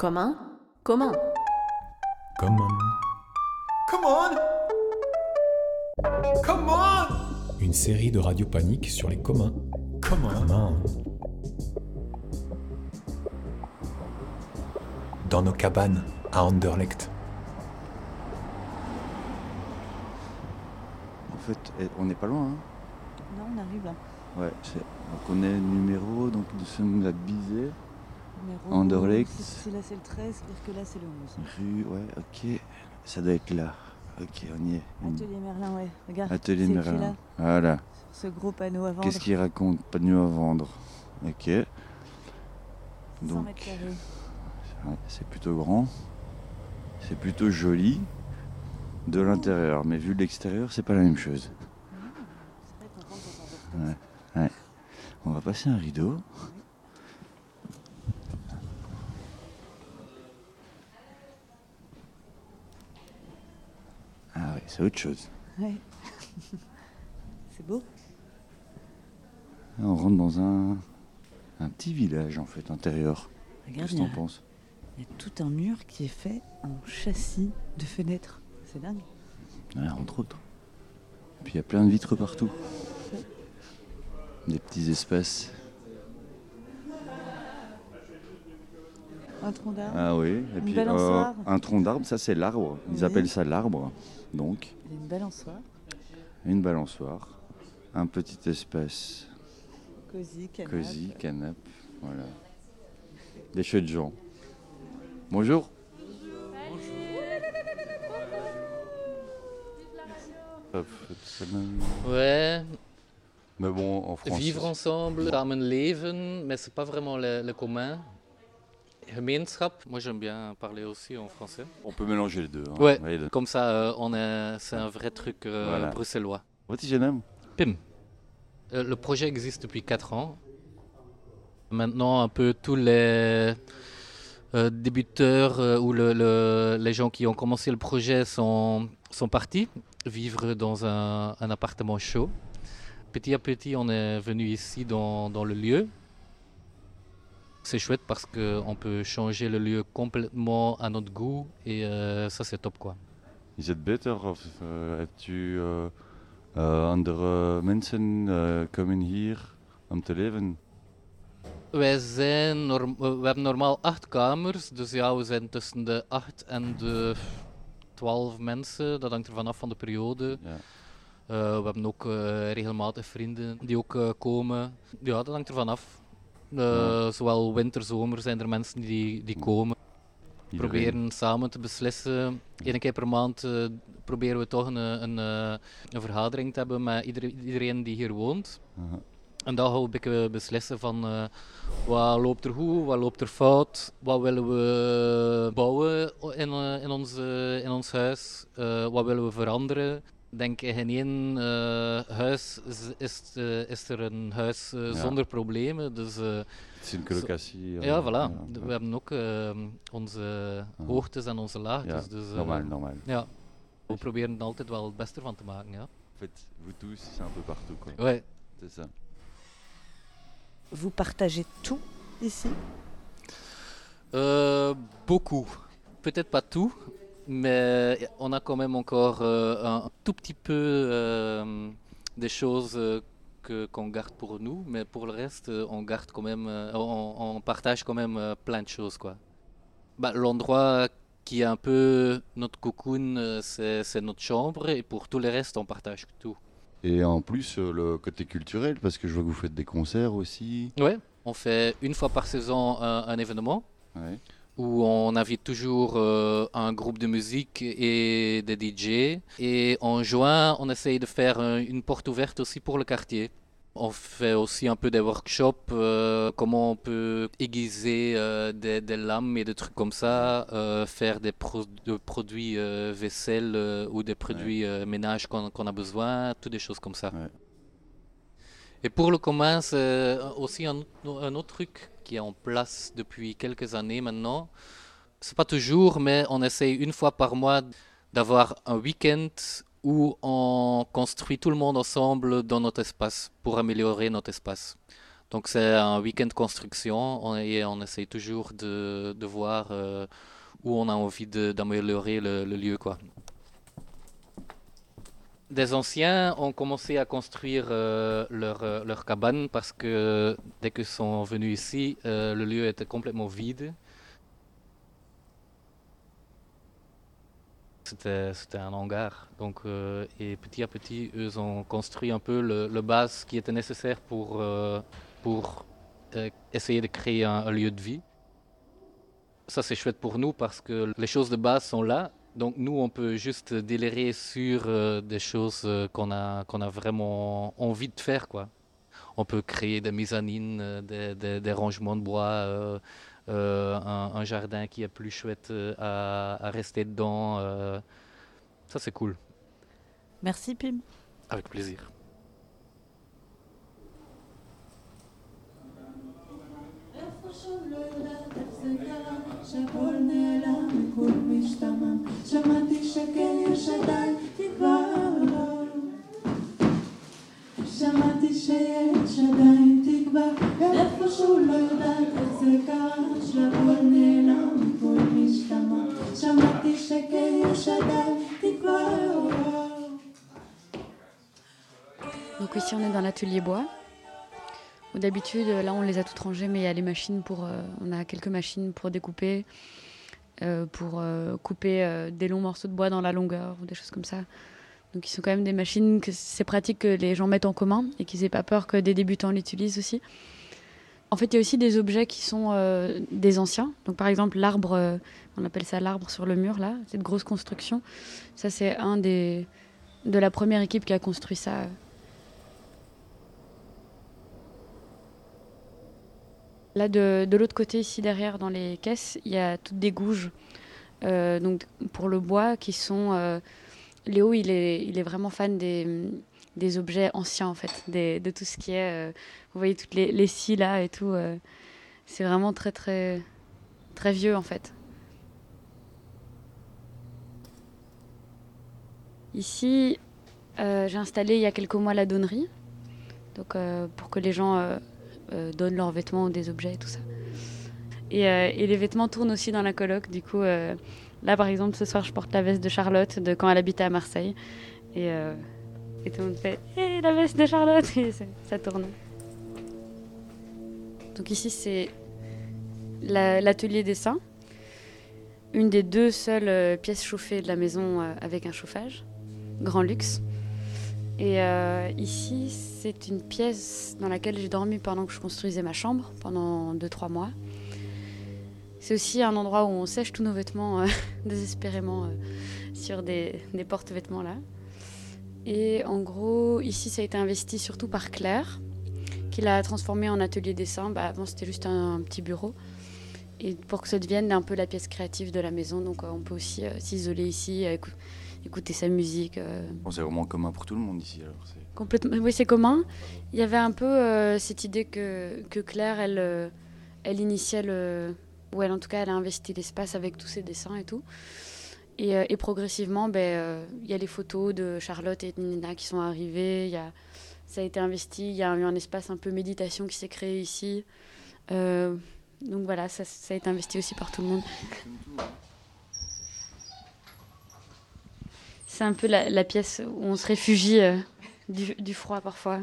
Commun. Comment? Common. Come on! Come on! Une série de radio panique sur les communs. Come on! Commun. Dans nos cabanes à Anderlecht. En fait, on n'est pas loin, hein. Non, on arrive là. Ouais, donc on est numéro, donc nous sommes à Bizet, Numéro- Anderlecht. Si là c'est le 13, c'est-à-dire que là c'est le 11. Rue, ouais, ok. Ça doit être là. Ok, on y est. Atelier Merlin, ouais. Regarde, Atelier c'est écrit Merlin. là, Voilà. sur ce gros panneau à vendre. Qu'est-ce qu'il raconte? Pas de mieux à vendre. Ok. 100 Donc, mètres carrés. ouais, c'est plutôt grand. C'est plutôt joli de l'intérieur. Mais vu de l'extérieur, c'est pas la même chose. C'est vrai qu'on rentre dans un Ouais. On va passer un rideau. Ah ouais, c'est autre chose. Ouais. C'est beau. Là, on rentre dans un petit village en fait intérieur. Regarde, Qu'est-ce que t'en penses? il y a tout un mur qui est fait en châssis de fenêtres. C'est dingue. Ouais, entre autres. Puis il y a plein de vitres partout. Des petits espaces. Un tronc d'arbre. Ah oui. Et Une puis balançoire. un tronc d'arbre, ça c'est l'arbre. Ils Oui. appellent ça l'arbre. Donc Il y a une balançoire. une balançoire, un petit espace Cosy, canapé. cosy, canapé, voilà. Des chouettes gens. Bonjour. Hop, c'est même- Ouais, Mais bon, en français. vivre ensemble, samen leven, mais c'est pas vraiment le commun. Gemeenschap, moi j'aime bien parler aussi en français. On peut mélanger les deux. Hein. Ouais. Ouais, Comme ça, c'est un vrai truc Voilà. bruxellois. Wat is je naam? Pim. Le projet existe depuis 4 ans. Maintenant, un peu tous les débuteurs ou les gens qui ont commencé le projet sont partis vivre dans un appartement chaud. Petit à petit, on est venu ici dans le lieu. C'est chouette parce qu'on peut changer le lieu complètement à notre goût et ça c'est top quoi. Is het beter of hebt u andere mensen komen hier om te leven? We hebben normaal 8 kamers, dus ja, we zijn tussen de 8 en de 12 mensen. Dat hangt er vanaf van de periode. Ja. We hebben ook regelmatig vrienden die ook komen. Ja, dat hangt er vanaf. Zowel winter, zomer zijn er mensen die komen. We Iedereen. proberen samen te beslissen. 1 keer per maand proberen we toch een vergadering te hebben met iedereen die hier woont. Aha. En dan gaan we een beetje beslissen van wat loopt er goed, wat loopt er fout, wat willen we bouwen in ons huis, wat willen we veranderen. Ik denk in één huis is er een huis Ja. zonder problemen. Dus, Het is een colocatie. ja, voilà. ja. We hebben ook onze hoogtes en onze laagtes. Ja, Dus, normaal. ja. We proberen er altijd wel het beste van te maken. Ja. En fait, vous tous, c'est un peu partout. Quoi. Ouais. C'est ça. Vous partagez tout ici? Beaucoup. Peut-être pas tout, mais on a quand même encore un tout petit peu des choses qu'on garde pour nous, mais pour le reste, on garde quand même, on partage quand même plein de choses, quoi. Bah, l'endroit qui est un peu notre cocoon, c'est notre chambre, et pour tout le reste, on partage tout. Et en plus, le côté culturel, parce que je vois que vous faites des concerts aussi. Ouais, on fait une fois par saison un événement. Ouais. Où on invite toujours un groupe de musique et des DJ. Et en juin, on essaye de faire une porte ouverte aussi pour le quartier. On fait aussi un peu des workshops, comment on peut aiguiser des lames et des trucs comme ça, faire des produits vaisselle ou des produits ménage qu'on a besoin, toutes des choses comme ça. Ouais. Et pour le commun, c'est aussi un autre truc qui est en place depuis quelques années maintenant. C'est pas toujours, mais on essaye une fois par mois d'avoir un week-end où on construit tout le monde ensemble dans notre espace pour améliorer notre espace. Donc c'est un week-end construction et on essaye toujours de voir où on a envie d'améliorer le lieu, quoi. Des anciens ont commencé à construire leur cabane parce que dès qu'ils sont venus ici, le lieu était complètement vide. C'était un hangar. Donc, et petit à petit, eux ont construit un peu le base qui était nécessaire pour essayer de créer un lieu de vie. Ça, c'est chouette pour nous parce que les choses de base sont là. Donc nous, on peut juste délirer sur des choses qu'on a vraiment envie de faire, quoi. On peut créer des mezzanines, des rangements de bois, un jardin qui est plus chouette à rester dedans. Ça, c'est cool. Merci Pim. Avec plaisir. שמעתי שיש עדיין תקווה, איפשהו לא יודעת איך זה קרה, שהכל נעלם מכל משתמע, שמעתי שיש עדיין תקווה. Donc ici on est dans l'atelier bois. D'habitude là on les a toutes rangées, mais il y a les machines on a quelques machines pour découper, pour couper des longs morceaux de bois dans la longueur ou des choses comme ça. Donc, ils sont quand même des machines que c'est pratique que les gens mettent en commun et qu'ils n'aient pas peur que des débutants l'utilisent aussi. En fait, il y a aussi des objets qui sont des anciens. Donc, par exemple, l'arbre, on appelle ça l'arbre sur le mur, là, cette grosse construction. Ça, c'est de la première équipe qui a construit ça. Là, de l'autre côté, ici derrière, dans les caisses, il y a toutes des gouges donc, pour le bois qui sont... Léo, il est vraiment fan des objets anciens, en fait, de tout ce qui est... vous voyez, toutes les scies, là, et tout. C'est vraiment très, très, très vieux, en fait. Ici, j'ai installé il y a quelques mois la donnerie, donc, pour que les gens donnent leurs vêtements ou des objets et tout ça. Et les vêtements tournent aussi dans la coloc, du coup... Là, par exemple, ce soir, je porte la veste de Charlotte de quand elle habitait à Marseille. Et tout le monde fait « Hey, la veste de Charlotte !» et ça tourne. Donc ici, c'est l'atelier dessin. Une des 2 seules pièces chauffées de la maison avec un chauffage. Grand luxe. Et ici, c'est une pièce dans laquelle j'ai dormi pendant que je construisais ma chambre, pendant 2-3 mois. C'est aussi un endroit où on sèche tous nos vêtements désespérément sur des porte-vêtements là. Et en gros, ici, ça a été investi surtout par Claire, qui l'a transformé en atelier dessin. Avant, c'était juste un petit bureau. Et pour que ça devienne un peu la pièce créative de la maison. Donc, on peut aussi s'isoler ici, écouter sa musique. Bon, c'est vraiment commun pour tout le monde ici, alors. Complètement, oui, c'est commun. Il y avait un peu cette idée que Claire, elle initiait ou en tout cas, elle a investi l'espace avec tous ses dessins et tout. Et progressivement, il y a les photos de Charlotte et de Nina qui sont arrivées. Ça a été investi. Il y a eu un espace un peu méditation qui s'est créé ici. Donc voilà, ça a été investi aussi par tout le monde. C'est un peu la pièce où on se réfugie du froid parfois.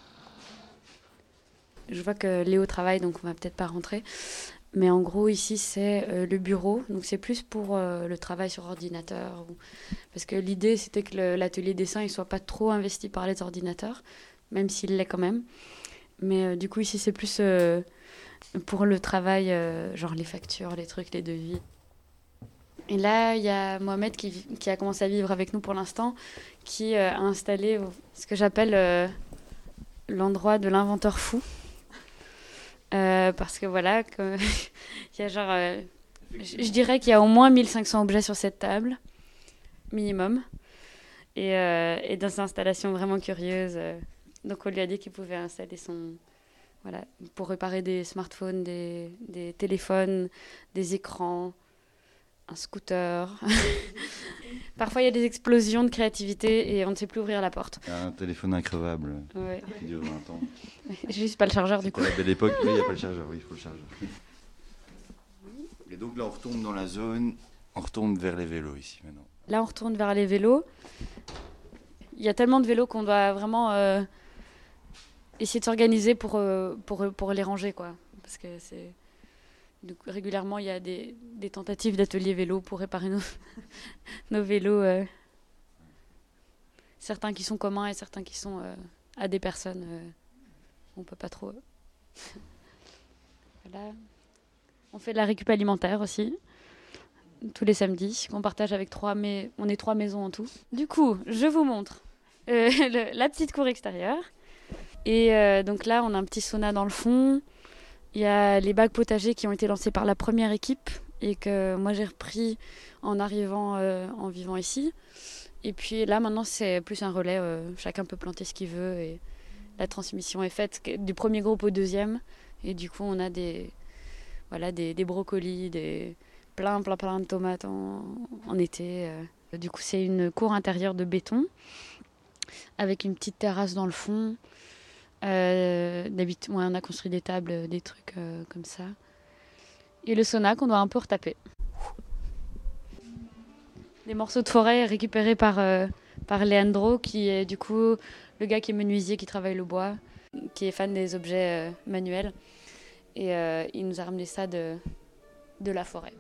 Je vois que Léo travaille, donc on va peut-être pas rentrer. Mais en gros, ici, c'est le bureau. Donc, c'est plus pour le travail sur ordinateur. Parce que l'idée, c'était que l'atelier dessin ne soit pas trop investi par les ordinateurs, même s'il l'est quand même. Mais du coup, ici, c'est plus pour le travail, genre les factures, les trucs, les devis. Et là, il y a Mohamed qui a commencé à vivre avec nous pour l'instant, qui a installé ce que j'appelle l'endroit de l'inventeur fou. Parce que voilà, il y a genre, je dirais qu'il y a au moins 1500 objets sur cette table, minimum, et dans cette installation vraiment curieuse. Donc on lui a dit qu'il pouvait installer voilà, pour réparer des smartphones, des téléphones, des écrans, un scooter. Parfois, il y a des explosions de créativité et on ne sait plus ouvrir la porte. Un téléphone increvable Ouais. qui dure 20 ans. J'ai juste pas le chargeur du coup. C'était la belle époque, mais il n'y a pas le chargeur, oui, il faut le chargeur. Et donc là, on retombe dans la zone, on retourne vers les vélos ici maintenant. Là, on retourne vers les vélos. Il y a tellement de vélos qu'on doit vraiment essayer de s'organiser pour les ranger, quoi. Parce que c'est... Donc, régulièrement, il y a des tentatives d'ateliers vélo pour réparer nos vélos. Certains qui sont communs et certains qui sont à des personnes. On peut pas trop. Voilà. On fait de la récup alimentaire aussi, tous les samedis, qu'on partage avec on est 3 maisons en tout. Du coup, je vous montre la petite cour extérieure. Et donc là, on a un petit sauna dans le fond. Il y a les bacs potagers qui ont été lancés par la première équipe et que moi j'ai repris en arrivant, en vivant ici. Et puis là, maintenant, c'est plus un relais. Chacun peut planter ce qu'il veut et la transmission est faite du premier groupe au deuxième. Et du coup, on a des brocolis, plein de tomates en été. Du coup, c'est une cour intérieure de béton avec une petite terrasse dans le fond. On a construit des tables, des trucs comme ça. Et le sauna qu'on doit un peu retaper. Des morceaux de forêt récupérés par Leandro, qui est du coup le gars qui est menuisier, qui travaille le bois, qui est fan des objets manuels. Et il nous a ramené ça de la forêt.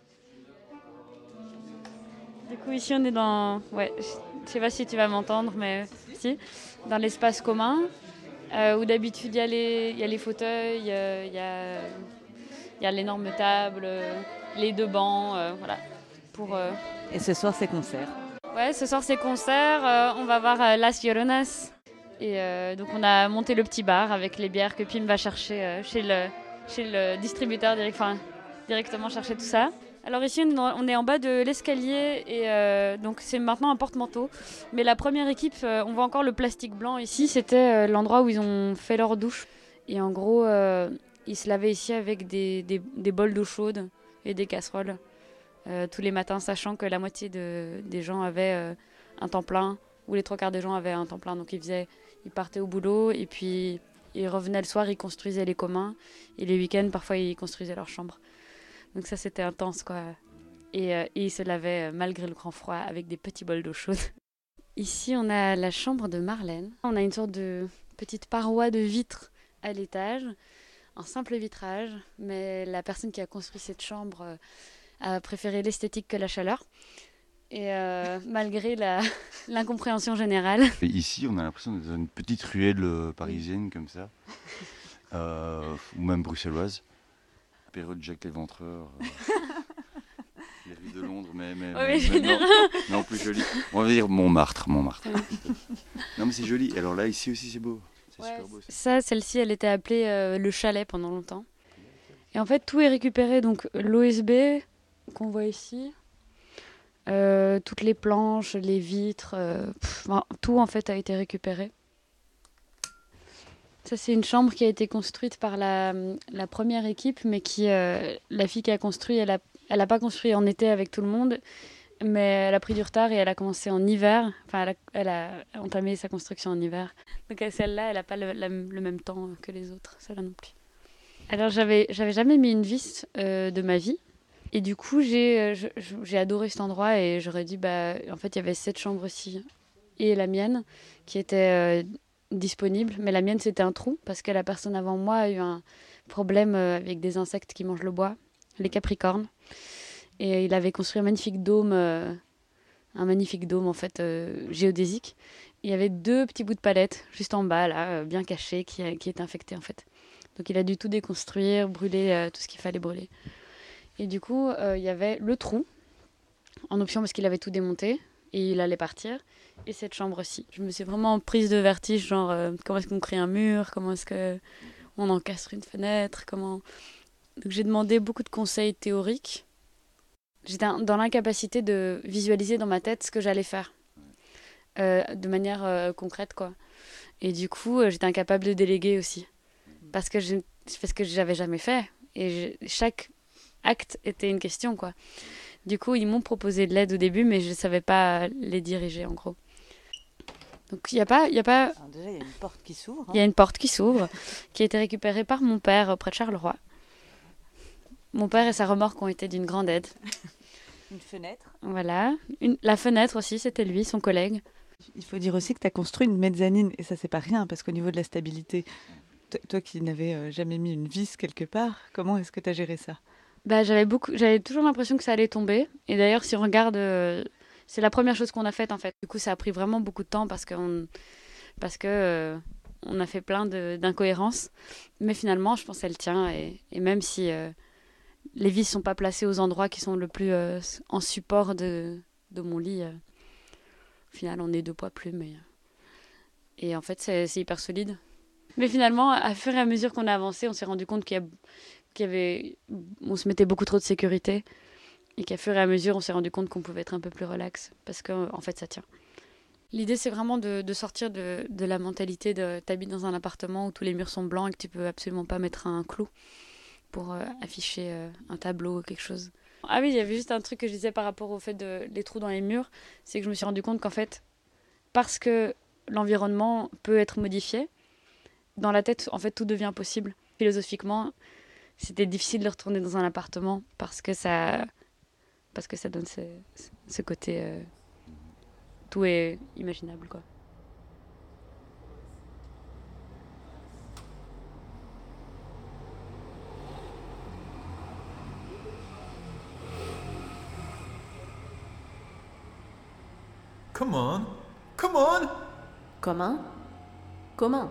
Du coup, ici, on est dans... Ouais, je sais pas si tu vas m'entendre, mais si. Dans l'espace commun, où d'habitude, il y a les fauteuils, il y a l'énorme table, les 2 bancs, voilà. Et ce soir, c'est concert. Ouais, ce soir, c'est concert. On va voir Las Lloronas. Et donc, on a monté le petit bar avec les bières que Pim va chercher chez le distributeur, directement chercher tout ça. Alors ici, on est en bas de l'escalier et donc c'est maintenant un porte-manteau. Mais la première équipe, on voit encore le plastique blanc ici. C'était l'endroit où ils ont fait leur douche. Et en gros, ils se lavaient ici avec des bols d'eau chaude et des casseroles tous les matins, sachant que la moitié des gens avaient un temps plein, ou les 3/4 des gens avaient un temps plein. Donc ils partaient au boulot et puis ils revenaient le soir, ils construisaient les communs. Et les week-ends, parfois, ils construisaient leur chambre. Donc ça, c'était intense, quoi. Et ils se lavaient malgré le grand froid avec des petits bols d'eau chaude. Ici, on a la chambre de Marlène. On a une sorte de petite paroi de vitre à l'étage, un simple vitrage. Mais la personne qui a construit cette chambre a préféré l'esthétique que la chaleur. Et malgré l'incompréhension générale. Et ici, on a l'impression d'être dans une petite ruelle parisienne comme ça, ou même bruxelloise. Période Jacques l'Éventreur, les rues de Londres, mais non, plus joli. On va dire Montmartre. Non, mais c'est joli. Alors là, ici aussi, c'est beau. C'est super beau. Celle-ci, elle était appelée le chalet pendant longtemps. Et en fait, tout est récupéré. Donc, l'OSB qu'on voit ici, toutes les planches, les vitres, tout en fait a été récupéré. Ça, c'est une chambre qui a été construite par la première équipe, mais la fille qui a construit, elle a pas construit en été avec tout le monde, mais elle a pris du retard et elle a commencé en hiver. Enfin, elle a entamé sa construction en hiver. Donc celle-là, elle n'a pas le même temps que les autres, celle-là non plus. Alors, j'avais jamais mis une vis de ma vie. Et du coup, j'ai adoré cet endroit et j'aurais dit, en fait, il y avait cette chambre-ci et la mienne qui était disponible. Mais la mienne, c'était un trou parce que la personne avant moi a eu un problème avec des insectes qui mangent le bois, les capricornes. Et il avait construit un magnifique dôme en fait, géodésique. Il y avait 2 petits bouts de palette juste en bas, là, bien cachés, qui étaient infectés en fait. Donc il a dû tout déconstruire, brûler tout ce qu'il fallait brûler. Et du coup, il y avait le trou, en option parce qu'il avait tout démonté, et il allait partir, et cette chambre-ci. Je me suis vraiment prise de vertige, genre, comment est-ce qu'on crée un mur, comment est-ce qu'on encastre une fenêtre, comment... Donc j'ai demandé beaucoup de conseils théoriques. J'étais dans l'incapacité de visualiser dans ma tête ce que j'allais faire, de manière concrète, quoi. Et du coup, j'étais incapable de déléguer aussi, parce que j'avais jamais fait, et chaque acte était une question, quoi. Du coup, ils m'ont proposé de l'aide au début, mais je ne savais pas les diriger, en gros. Donc, il y a pas... Alors déjà, il y a une porte qui s'ouvre. Il y a une porte qui s'ouvre, qui a été récupérée par mon père près de Charleroi. Mon père et sa remorque ont été d'une grande aide. Une fenêtre. Voilà. La fenêtre aussi, c'était lui, son collègue. Il faut dire aussi que tu as construit une mezzanine, et ça, c'est pas rien, parce qu'au niveau de la stabilité, toi qui n'avais jamais mis une vis quelque part, comment est-ce que tu as géré ça ? Bah, j'avais toujours l'impression que ça allait tomber. Et d'ailleurs, si on regarde, c'est la première chose qu'on a faite en fait. Du coup, ça a pris vraiment beaucoup de temps parce que on a fait plein d'incohérences. Mais finalement, je pense qu'elle tient. Et même si les vis sont pas placées aux endroits qui sont le plus en support de mon lit, au final, on est 2 poids plus. Et en fait, c'est hyper solide. Mais finalement, à fur et à mesure qu'on a avancé, on s'est rendu compte on se mettait beaucoup trop de sécurité et qu'à fur et à mesure, on s'est rendu compte qu'on pouvait être un peu plus relax parce qu'en fait, ça tient. L'idée, c'est vraiment de sortir de la mentalité de t'habites dans un appartement où tous les murs sont blancs et que tu peux absolument pas mettre un clou pour afficher un tableau ou quelque chose. Ah oui, il y avait juste un truc que je disais par rapport au fait des trous dans les murs, c'est que je me suis rendu compte qu'en fait, parce que l'environnement peut être modifié, dans la tête, en fait, tout devient possible. Philosophiquement, c'était difficile de retourner dans un appartement parce que ça donne ce côté... tout est imaginable, quoi. Come on. Come on. Commun? Commun.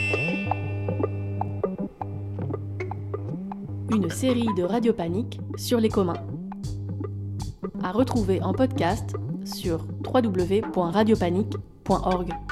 Une série de Radio Panique sur les communs. À retrouver en podcast sur www.radiopanique.org.